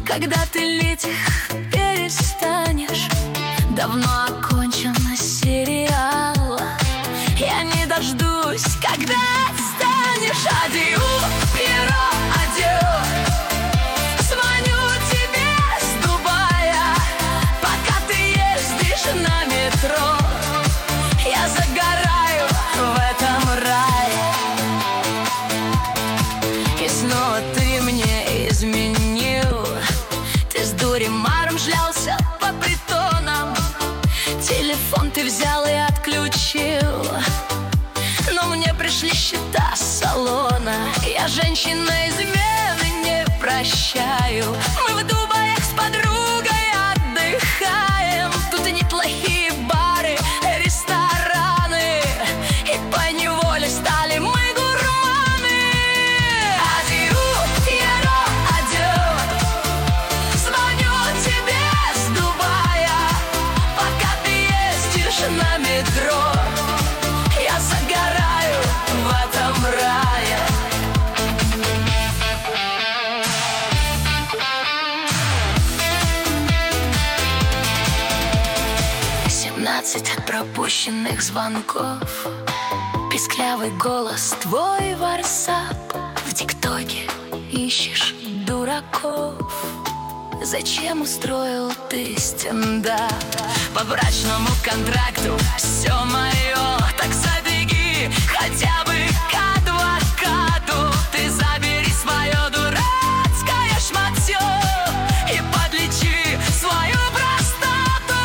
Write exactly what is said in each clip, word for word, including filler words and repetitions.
когда ты лить их перестанешь. Давно окончен сериал, я не дождусь, когда станешь. Адью, Пьеро, адью. Звоню тебе с Дубая, пока ты ездишь на метро. Я загораю в этом рае. И снова ты мне изменил. Ты с дуримаром шлялся по притонам. Телефон ты взял и отключил. Но мне пришли счета с салона. Я женщина измены не прощаю. Мы в Дубаях с подругой отдыхаем. Тут и неплохие бары, рестораны, и поневоле стали мы гурманы. Адью, Пьеро, адью. Звоню тебе с Дубая, пока ты ездишь на метро. Я загораю в этом рае. Семнадцать пропущенных звонков, писклявый голос твой в ватсап. В ТикТоке ищешь дураков. Зачем устроил ты стендап? По брачному контракту все мое. Так забеги хотя бы к адвокату. Ты забери свое дурацкое шматье и подлечи свою простату.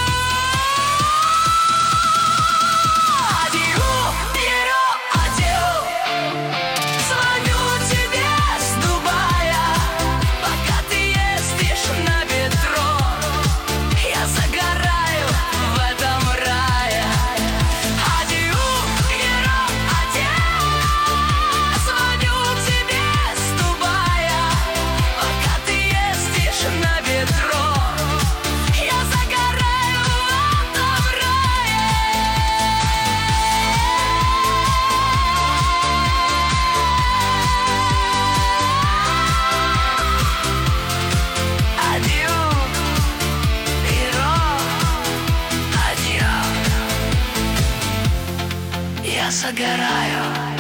Адью, Пьеро, адью. Звоню тебе с Дубая, пока ты ездишь на метро. Я загораю в этом рае. Адью, Пьеро, адью. Звоню тебе с Дубая, пока ты ездишь на метро. Я загораю в этом рае. Адью, Пьеро, адью. Я загораю